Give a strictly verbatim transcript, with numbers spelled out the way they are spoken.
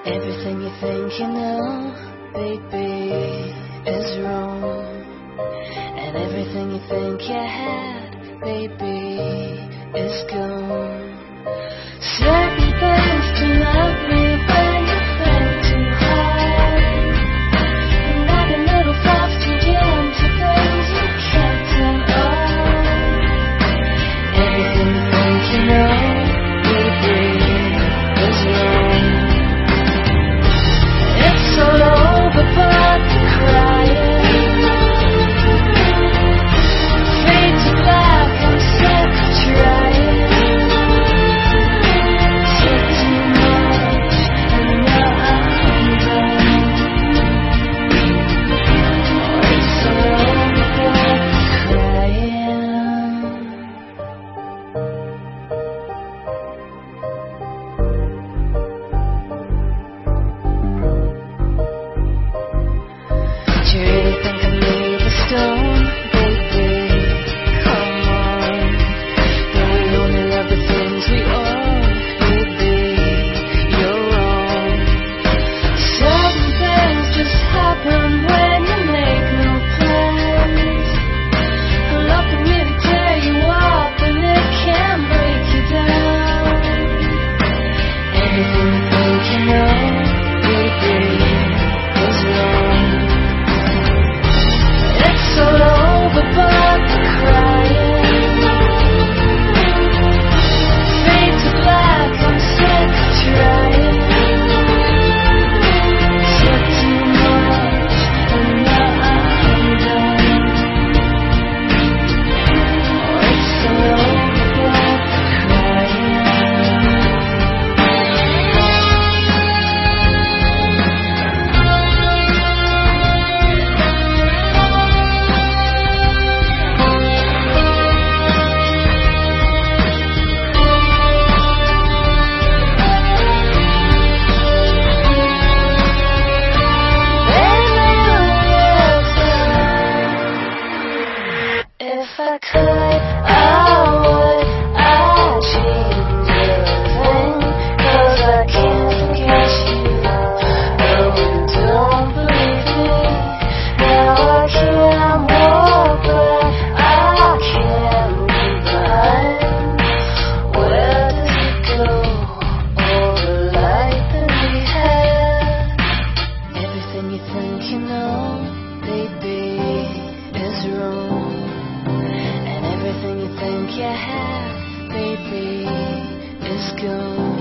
Everything you think you know, baby, is wrong. And everything you think you had, baby, is gone. Certain things do not me when you think too hard. And like a little thoughts too dim to things you can't turn on. Everything you think you know, baby, is wrong. It's all over but the crying. Fade to black, I'm sick of trying. Took too much and now I'm done. It's all over but the crying. Do you really think I'm made of stone, baby? Come on. That we only love the things we own, baby. You're wrong. Certain things just happen when you make no plans. Love can really tear you up and it can break you down. Everything you think you know, baby, is wrong. It's all over but the crying. Fade to black, I'm sick of trying. Took too much and now I'm done. It's all over but the crying. If I could, I would, I'd change everything. 'Cause I can't forget you. No, you don't believe me. Now I can't walk back, I can't leave behind. Where does it go? All the light that we had. Everything you think you know, baby, is wrong. And everything you think you have, baby, is gone.